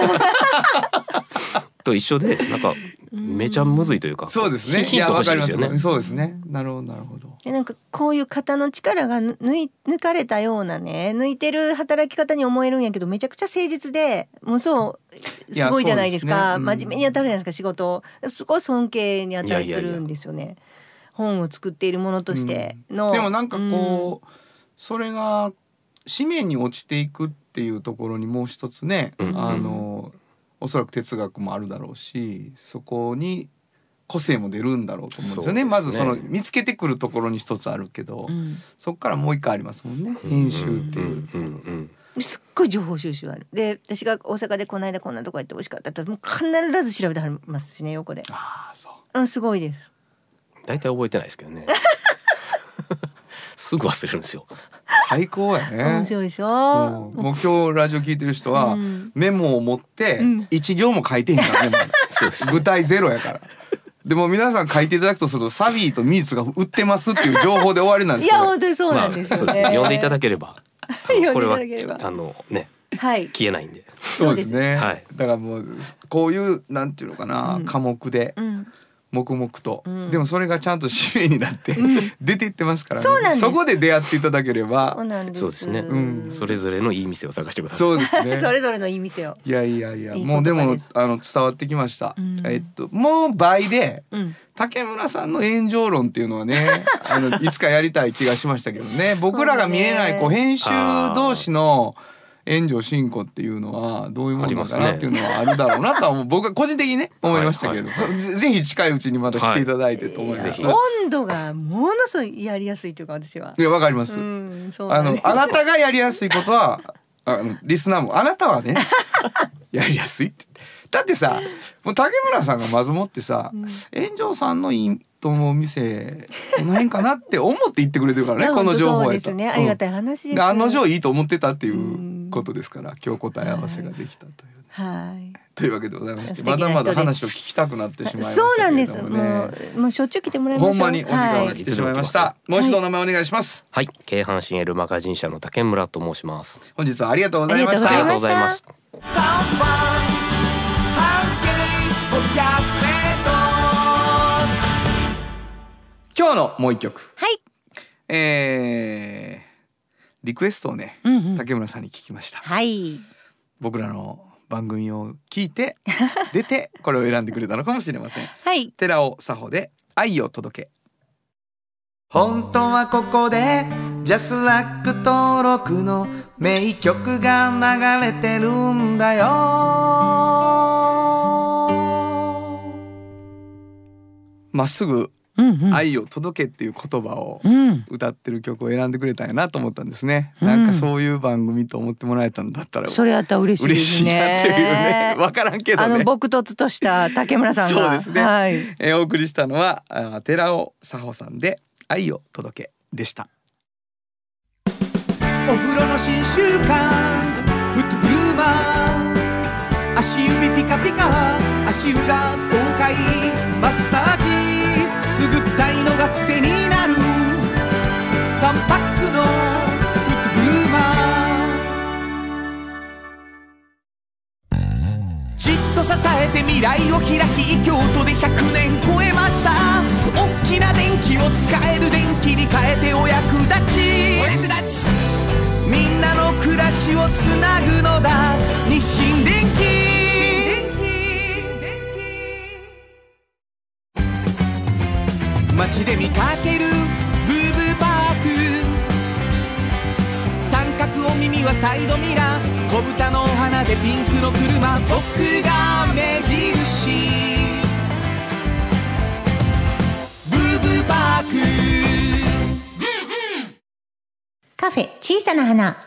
Speaker 5: と一緒で、なんかめちゃむずいというか、
Speaker 2: そうですね。
Speaker 5: ヒント欲しいですよね。
Speaker 2: そうですね。なるほどなるほど。
Speaker 3: なんかこういう肩の力が抜かれたようなね、抜いてる働き方に思えるんやけど、めちゃくちゃ誠実で、もうそうすごいじゃないですか。真面目にやったるじゃないですか、仕事を。すごい尊敬に値するんですよね。本を作っているものとしての。
Speaker 2: でもなんかこう、それが紙面に落ちていくっていうところにもう一つね、おそらく哲学もあるだろうし、そこに個性も出るんだろうと思うんですよね。まずその見つけてくるところに一つあるけど、そこからもう一回ありますもんね、編集っていう。
Speaker 3: すっごい情報収集ある。で私が大阪でこの間こんなとこ行って美味しかったってもう必ず調べてはりますしね、横で。すごいです。
Speaker 5: 大体覚えてないですけどね。すぐ忘れるんですよ。
Speaker 2: 最高やね。
Speaker 3: 面白いでしょ。
Speaker 2: もう今日ラジオ聞いてる人はメモを持って一行も書いてへんからね。具体ゼロやから。でも皆さん書いていただくとするとサビーとミーツが売ってますっていう情報で終わりなんです。
Speaker 3: いや本当にそうなんですよね。
Speaker 5: 読んでいただければ。これは
Speaker 3: ね、
Speaker 5: 消えないんで。
Speaker 2: そうですね。だからもうこういうなんていうのかな、科目で。黙々と、でもそれがちゃんと使命になって出ていってますからね。そこで出会っていただければ。
Speaker 5: そうですね。それぞれのいい店を探してください。
Speaker 2: そうですね。
Speaker 3: それぞれのいい店を。
Speaker 2: いやもうでも伝わってきました。もう倍で竹村さんの炎上論っていうのはね、いつかやりたい気がしましたけどね。僕らが見えないこう編集同士の炎上進行っていうのはどういうものかなっていうのはあるだろうなとは僕は個人的にね思いましたけど、ぜひ近いうちにまた来ていただいてと思います。
Speaker 3: 温度がものすごいやりやすいというか、私は。
Speaker 2: いやわかります。あなたがやりやすいことはリスナーもあなたはねやりやすいって。だってさ、もう竹村さんがまずもってさ、炎上さんのいいと思う店この辺かなって思って言ってくれてるからね。この情報やと。そうですね、
Speaker 3: ありがたい話です。
Speaker 2: 案の定いいと思ってたっていうことですから、今日答え合わせができたという。というわけでございまして、まだまだ話を聞きたくなってしまいましたけれどもね。そうなんです。もうしょっちゅう来てもらいましょう。 ほんまにお時間が来てしまいました。もう一度お名前お願いします。
Speaker 5: はい、京阪神エルマガジン社の竹村と申します。
Speaker 2: 本日はありがとうございました。
Speaker 5: ありがとうございます。
Speaker 2: 今日のもう一曲、リクエストをね、竹村さんに聞きました。僕らの番組を聞いて出てこれを選んでくれたのかもしれません。寺尾佐穂で愛を届け。本当はここでジャスラック登録の名曲が流れてるんだよ。まっすぐ愛を届けっていう言葉を歌ってる曲を選んでくれたんやなと思ったんですね。なんかそういう番組と思ってもらえたんだったら、
Speaker 3: それやったら嬉しいですね。
Speaker 2: 嬉しいなっていうね、分からんけどね、
Speaker 3: 朴訥とした竹村さんが
Speaker 2: そうですね、お送りしたのは寺尾佐穂さんで愛を届けでした。
Speaker 4: お風呂の新習慣フットグルーマー、足指ピカピカ足裏爽快マッサージくすぐったいのが癖になる3パックのフットグルーマー、じっと支えて未来を開き京都で100年超えました。大きな電気を使える電気に変えてお役立ちみんなの暮らしをつなぐのだ日清電気。街で見かけるブーブーパーク、三角お耳はサイドミラー、小豚のお花でピンクの車、僕が目印ブーブーパーク。
Speaker 3: カフェ小さな花。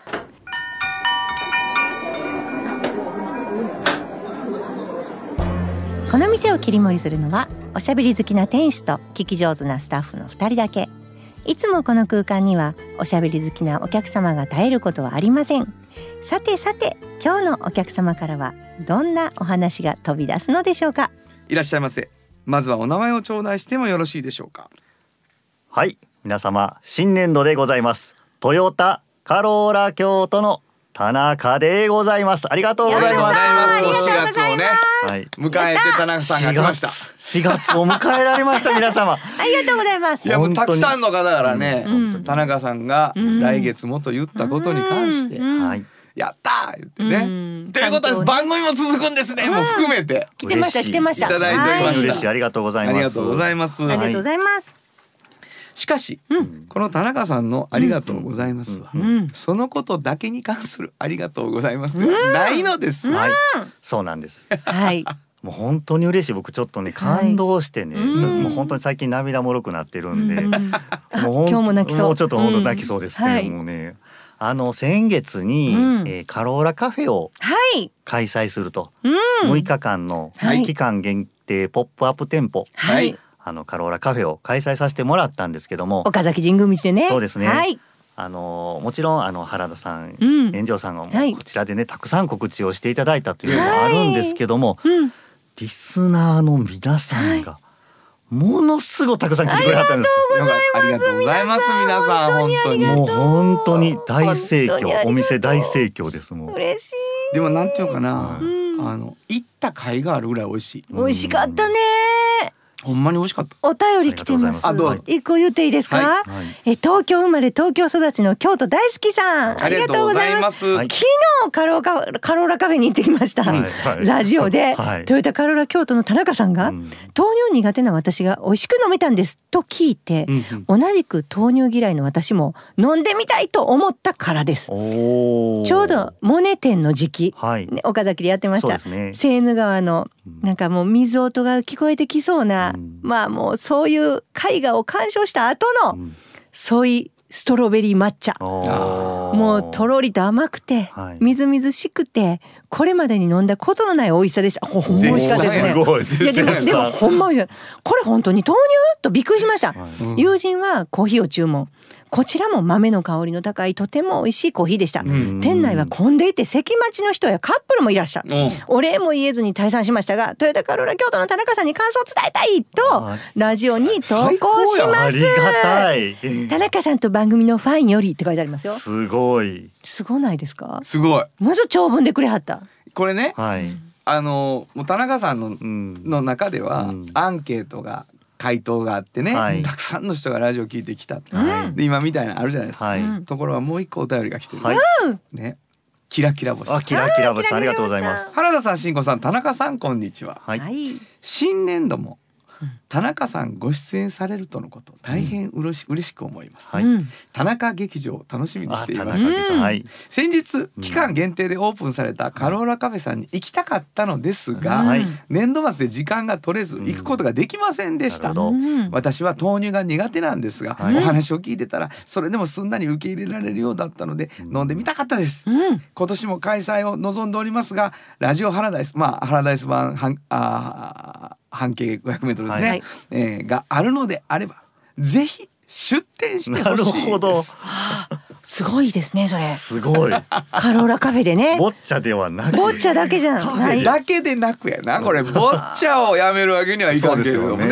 Speaker 3: この店を切り盛りするのはおしゃべり好きな店主と聞き上手なスタッフの2人だけ。いつもこの空間にはおしゃべり好きなお客様が絶えることはありません。さてさて、今日のお客様からはどんなお話が飛び出すのでしょうか。
Speaker 2: いらっしゃいませ。まずはお名前を頂戴してもよろしいでしょうか。
Speaker 6: はい、皆様新年度でございます。トヨタカローラ京都の田中でございます。ありがとうございます。
Speaker 2: 4月をね、はい、迎えて田中さんが来ました。
Speaker 6: 4月を迎えられました皆様。
Speaker 3: ありがとうございます。
Speaker 2: いやもうたくさんの方からね、田中さんが来月もと言ったことに関して、やったー言ってね、ということは番組も続くんですね、もう含めて
Speaker 3: 来てました来てました、
Speaker 2: いただいておりました。
Speaker 6: 嬉しい、ありがとうございます。
Speaker 2: ありがとうございます。
Speaker 3: ありがとうございます。
Speaker 2: しかし、この田中さんのありがとうございますは、そのことだけに関するありがとうございますではないのです。
Speaker 6: はい、そうなんです。
Speaker 3: はい。
Speaker 6: もう本当に嬉しい。僕ちょっとね感動してね、もう本当に最近涙もろくなってるんで、もう
Speaker 3: 今日も泣きそう。
Speaker 6: もうちょっと本当泣きそうですけどもね、先月に、カローラカフェを開催すると、6日間の期間限定ポップアップ店舗、カローラカフェを開催させてもらったんですけども、
Speaker 3: 岡崎神宮道でね。
Speaker 6: そうですね、
Speaker 3: はい、
Speaker 6: もちろん原田さん、炎上さんがこちらでねたくさん告知をしていただいたというのがあるんですけども、リスナーの皆さんがものすごくたくさん来てくれはったんです。
Speaker 2: ありがとうございます。皆さん本当に
Speaker 6: もう本当に大盛況、お店大盛況です。もう
Speaker 3: 嬉しい。
Speaker 2: でもなんていうのかな、行った甲斐があるぐらい美味しい。
Speaker 3: 美味しかったね。
Speaker 2: ほんまに美味しかった。
Speaker 3: お便り来てます。一個言っていいですか、東京生まれ東京育ちの京都大好きさん、ありがとうございます。昨日カローラカフェに行ってきました、ラジオで、トヨタカローラ京都の田中さんが、豆乳苦手な私が美味しく飲めたんですと聞いて、同じく豆乳嫌いの私も飲んでみたいと思ったからです。ちょうどモネ展の時期、岡崎でやってました。セーヌ川のなんかもう水音が聞こえてきそうな、まあもうそういう絵画を鑑賞した後のソイストロベリー抹茶、もうとろりと甘くてみずみずしくて、これまでに飲んだことのない美味しさでした。ほんま美味しかったですね。いやでもほんま美味しい。これ本当に豆乳とびっくりしました。友人はコーヒーを注文。こちらも豆の香りの高いとても美味しいコーヒーでした。店内は混んでいて席待ちの人やカップルもいらっしゃる。お礼も言えずに退散しましたが、トヨタカローラ京都の田中さんに感想を伝えたいとラジオに投稿します。田中さんと番組のファンよりって書いてありますよ。
Speaker 6: すごい。
Speaker 3: すごないですか。
Speaker 2: すごい。
Speaker 3: まず長文でくれはった。
Speaker 2: これね、もう田中さんの中ではアンケートが回答があってね、たくさんの人がラジオ聞いてきた、で今みたいなのあるじゃないですか、ところがもう一個お便りが来てる、ね、キラキラ星。
Speaker 6: キラキラ星さん、ありがとうございます。
Speaker 2: 原田さん、新子さん、田中さん、こんにちは。新年度も田中さんご出演されるとのこと、大変嬉しく思います。田中劇場を楽しみにしています。先日期間限定でオープンされたカローラカフェさんに行きたかったのですが、年度末で時間が取れず行くことができませんでした。私は豆乳が苦手なんですが、お話を聞いてたらそれでもすんなり受け入れられるようだったので飲んでみたかったです。今年も開催を望んでおりますが、ラジオハラダイス、ハラダイス版半径500メートルですね、があるのであればぜひ出店してほしいです。なるほど。
Speaker 3: すごいですね、それ。
Speaker 6: すごい。
Speaker 3: カローラカフェでね。
Speaker 6: ボッチャではなく。
Speaker 3: ボッチャだけじゃない。
Speaker 2: だけでなくやな、これボッチャをやめるわけにはいかんけれどもね。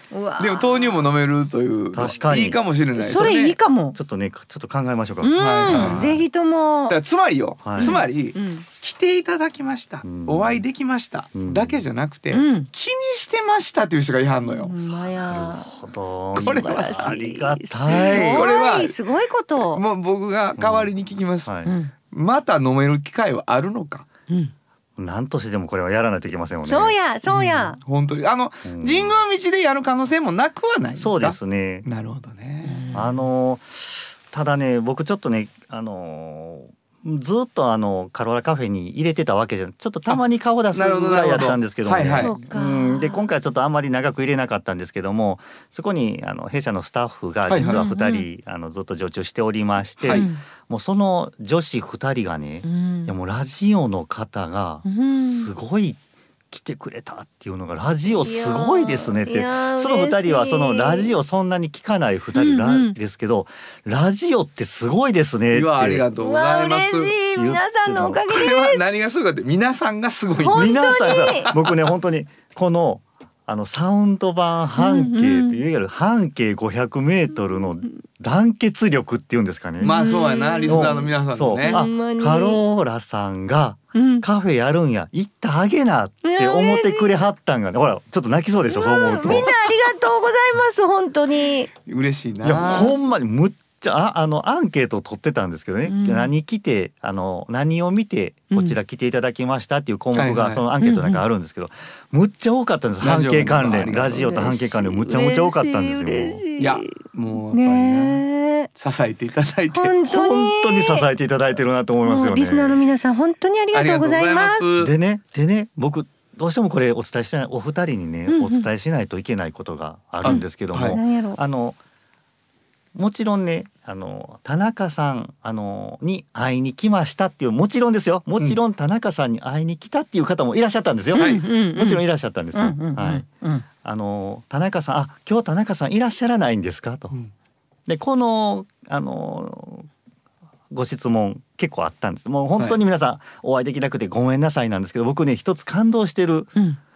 Speaker 2: でも豆乳も飲めるという
Speaker 6: 確かに
Speaker 2: いいかもしれないですね。
Speaker 3: それいいかも。
Speaker 6: ちょっと考えましょうか。
Speaker 3: ぜひとも。
Speaker 2: だからつまりよ、
Speaker 6: はい
Speaker 2: つまり、来ていただきました、お会いできました、だけじゃなくて、気にしてましたっていう人がいはんのよ。
Speaker 6: なるほど。
Speaker 2: これは
Speaker 6: ありがたい。
Speaker 2: これは
Speaker 3: すごいこと。
Speaker 2: もう僕が代わりに聞きます、また飲める機会はあるのか。
Speaker 6: 何としてでもこれはやらないといけませんよね。
Speaker 3: そうやそうや、
Speaker 2: 本当に神宮道でやる可能性もなくはないですか。
Speaker 6: そうですね。
Speaker 2: なるほどね。
Speaker 6: ただね、僕ちょっとねずっとカローラカフェに入れてたわけじゃちょっとたまに顔出すぐらいやったんですけどもね、で今回はちょっとあんまり長く入れなかったんですけども、そこに弊社のスタッフが実は2人、ずっと常駐しておりまして、もうその女子2人がね、いやもうラジオの方がすごい来てくれたっていうのが、ラジオすごいですねって。その2人はそのラジオそんなに聞かない2人ですけど、ラジオってすごいですねって。
Speaker 2: ありがとうございます。
Speaker 3: 嬉しい、皆さんのおかげです。
Speaker 2: これは何がすごいかって、皆さんがすごい。
Speaker 6: 皆さんが僕ね本当にこのサウンド版半径っていわゆる半径500メートルの団結力っていうんですかね。
Speaker 2: まあそうやな、リスナーの皆さんのね。
Speaker 6: カローラさんがカフェやるんや、行ってあげなって思ってくれはったんがね。ほらちょっと泣きそうでしょ、そう思うと。
Speaker 3: みんなありがとうございます、本当に
Speaker 2: 嬉しいな。
Speaker 6: いやほんまにむっじゃアンケートを取ってたんですけどね、何来て何を見てこちら来ていただきましたっていう項目がそのアンケートの中にあるんですけど、むっちゃ多かったんです。半径関連、ラジオと半径関連むっちゃ多かったんですよ。
Speaker 2: いやもうやっぱりね、支えていただいて
Speaker 3: 本
Speaker 6: 当に支えていただいてるなと思いますよね。
Speaker 3: リスナーの皆さん本当にありがとうございます。
Speaker 6: でね僕どうしてもこれお伝えしない、お二人にね、お伝えしないといけないことがあるんですけども、もちろんね田中さんに会いに来ましたっていう、もちろんですよ、もちろん田中さんに会いに来たっていう方もいらっしゃったんですよ、もちろんいらっしゃったんですよ。田中さん今日田中さんいらっしゃらないんですかと、でこのご質問結構あったんです。もう本当に皆さんお会いできなくてごめんなさいなんですけど、僕ね一つ感動してる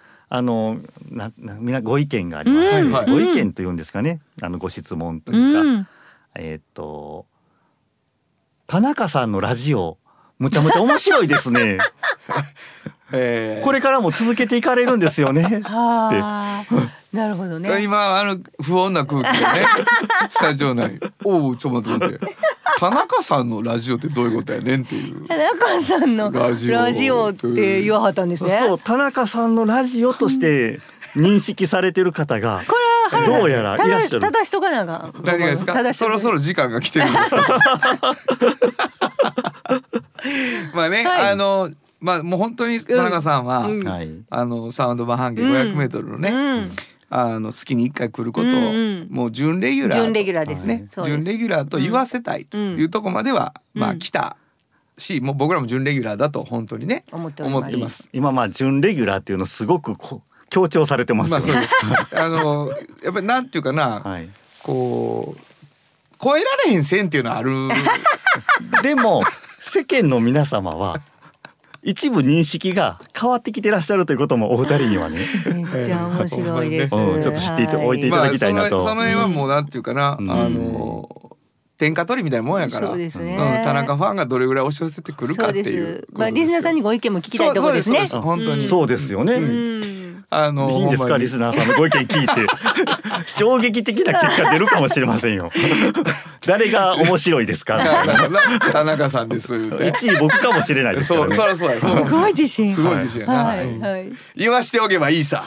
Speaker 6: みんなご意見があります、ご意見というんですかね、ご質問というか、田中さんのラジオむちゃむちゃ面白いですねこれからも続けていかれるんですよねって。
Speaker 3: なるほどね。
Speaker 2: 今不穏な空気がねスタジオ内、おうちょっと待って田中さんのラジオってどういうことやねんっていう。
Speaker 3: 田中さんのラジオって言わはったんですね。
Speaker 6: そう、田中さんのラジオとして認識されてる方がどうやらいらっしゃる。
Speaker 3: 正しとかなんか。
Speaker 2: 何がですか。そろそろ時間が来てるんですまあね、まあもう本当に田中さんは、サウンド版半径500メートルのね、月に1回来ることを、もう準レギュラー
Speaker 3: ですね。
Speaker 2: 準レギュラーと言わせたいというところまでは、まあ来たし、もう僕らも準レギュラーだと本当にね思ってます。
Speaker 6: 今準レギュラーっていうのすごく強調されてますよね。
Speaker 2: そうです。やっぱりなんていうかな、こう超えられへん線っていうのはある
Speaker 6: でも世間の皆様は一部認識が変わってきてらっしゃるということもお二人にはね
Speaker 3: めっちゃ面白いです、
Speaker 6: ちょっと知っておいていただきたいなと、
Speaker 2: その辺はもうなんていうかな、天下取りみたいなもんやから、
Speaker 3: そうですね、
Speaker 2: 田中ファンがどれぐらい押し寄せてくるかっていう、
Speaker 3: リスナーさんにご意見も聞きたいところですね。
Speaker 2: 本当に
Speaker 6: そうですよね、いいんですか、リスナーさんのご意見聞いて衝撃的な結果出るかもしれませんよ誰が面白いですか
Speaker 2: 田中さんです
Speaker 6: 1位僕かもしれないですからね。
Speaker 2: そうや、
Speaker 3: すごい自信、
Speaker 2: すごい自信やな、言わしておけばいいさ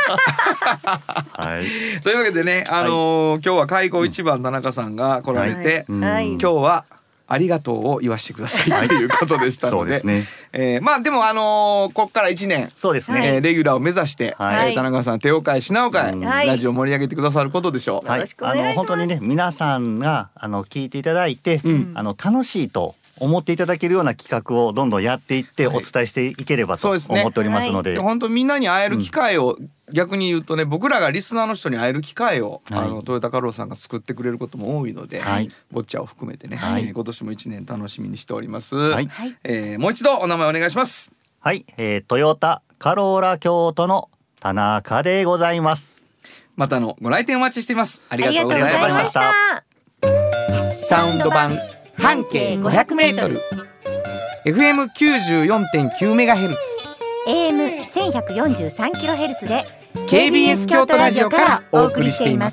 Speaker 2: というわけでね、今日は開口一番田中さんが来られて、今日はありがとうを言わしてくださいということでしたので、まあでもここから1年
Speaker 6: そうですね、
Speaker 2: レギュラーを目指して、田中さん手を変え品を変え、ラジオ盛り上げてくださることでしょう。
Speaker 6: 本当にね、皆さんが聞いていただいて、楽しいと思っていただけるような企画をどんどんやっていってお伝えしていければと思っておりますので、
Speaker 2: 本当みんなに会える機会を、逆に言うとね、僕らがリスナーの人に会える機会を、トヨタカローラさんが作ってくれることも多いので、ボッチャを含めてね、今年も1年楽しみにしております、もう一度お名前お願いします。
Speaker 6: はい、トヨタカローラ京都の田中でございます。
Speaker 2: またのご来店お待ちしています。ありがとうございました。サウンド版半径 500m FM94.9MHz
Speaker 3: AM1143kHz で
Speaker 2: KBS 京都ラジオからお送りしています。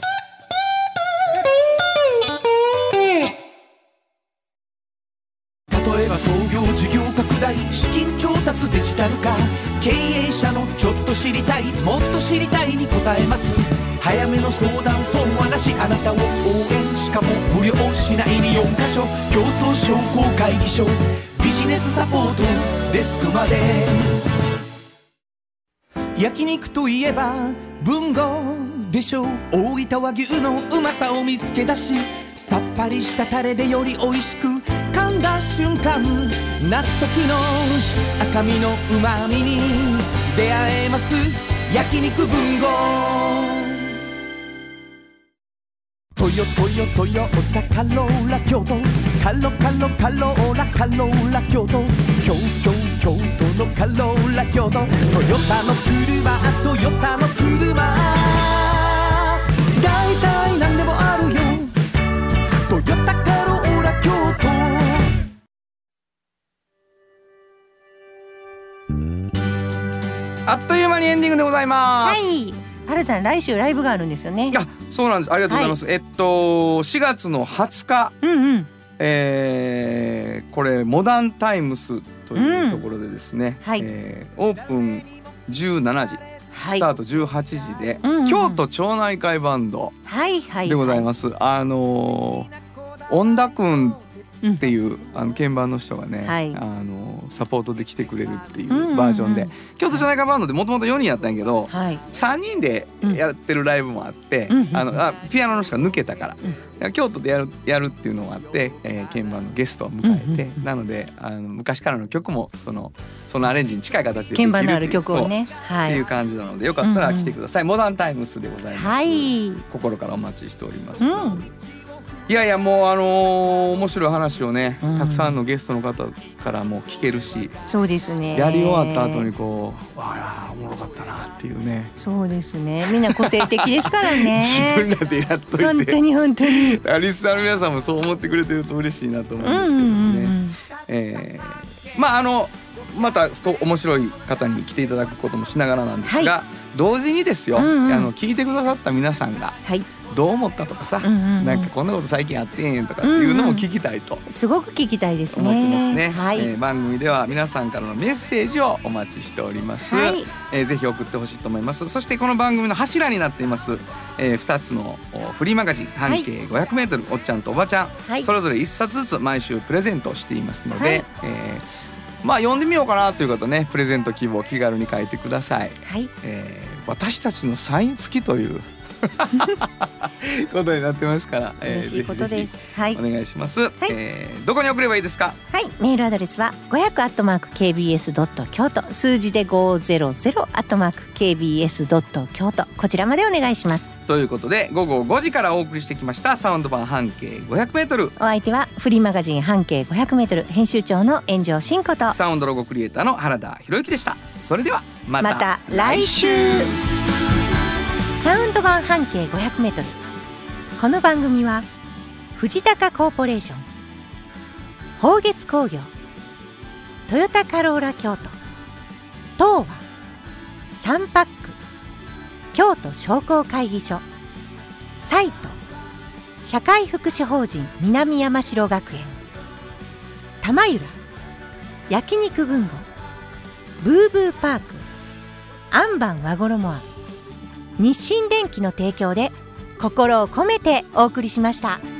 Speaker 4: 例えば創業事業拡大資金調達デジタル化経営者のちょっと知りたいもっと知りたいに答えます。早めの相談損はなしあなたを応援しかも無料市内に4カ所京都商工会議所ビジネスサポートデスクまで。焼肉といえば文豪でしょう。大分和牛のうまさを見つけ出しさっぱりしたタレでより美味しく噛んだ瞬間納得の赤身のうまみに出会えます。焼肉文豪トヨタカローラ京都カローラカローラ京都京都のカローラ京都トヨタの車だいたいなんでもあるよトヨタカローラ京都。
Speaker 2: あっという間にエンディングでございます。
Speaker 3: はい、原さん来週ライブがあるんですよね。
Speaker 2: そうなんです。ありがとうございます。4月の20日、これモダンタイムスというところでですね、オープン17時スタート18時で、京都町内会バンドでございます。恩田くんっていう鍵盤の人がね、サポートで来てくれるっていうバージョンで、京都町内会バンドでもともと4人やったんやけど、3人でやってるライブもあって、ピアノの人が抜けたから、京都でやるっていうのがあって、鍵盤のゲストを迎えて、なので昔からの曲もそのアレンジに近い形でできるっていう、
Speaker 3: 鍵盤のある曲をね、
Speaker 2: っていう感じなので、よかったら来てください。モダンタイムスでございます。心からお待ちしております。いやいや、もう面白い話をね、たくさんのゲストの方からも聞けるし、
Speaker 3: そうですね、
Speaker 2: やり終わった後にこう、あらおもろかったなっていうね。
Speaker 3: そうですね、みんな個性的ですからね
Speaker 2: 自分らでやっといて、
Speaker 3: 本当に
Speaker 2: リスナーの皆さんもそう思ってくれてると嬉しいなと思うんですけどね。また面白い方に来ていただくこともしながらなんですが、同時にですよ、聞いてくださった皆さんが、どう思ったとかさ、なんかこんなこと最近あってんとかっていうのも聞きたいと、
Speaker 3: すごく聞きたいですね。
Speaker 2: 思ってますね。番組では皆さんからのメッセージをお待ちしております。ぜひ送ってほしいと思います。そしてこの番組の柱になっています、2つのフリーマガジン半径 500m、おっちゃんとおばちゃん、それぞれ1冊ずつ毎週プレゼントしていますので、読んでみようかなという方ね、プレゼント希望を気軽に書いてください。私たちのサイン付きということになってますから、
Speaker 3: 嬉しいことです。
Speaker 2: お願いします。どこに送ればいいですか？
Speaker 3: メールアドレスは500@kbs.京都、数字で500@kbs.京都、こちらまでお願いします。
Speaker 2: ということで、午後5時からお送りしてきましたサウンド版半径 500m。
Speaker 3: お相手はフリーマガジン半径 500m 編集長の炎上真子と
Speaker 2: サウンドロゴクリエイターの原田博之でした。それではまた
Speaker 3: 来週。サウンド版半径 500m。 この番組は藤高コーポレーション、宝月工業、トヨタカローラ京都、東和、サンパック、京都商工会議所、サイト、社会福祉法人南山城学園、玉浦、焼肉文吾、ブーブーパーク、アンバン和衣庵、日清電機の提供で心を込めてお送りしました。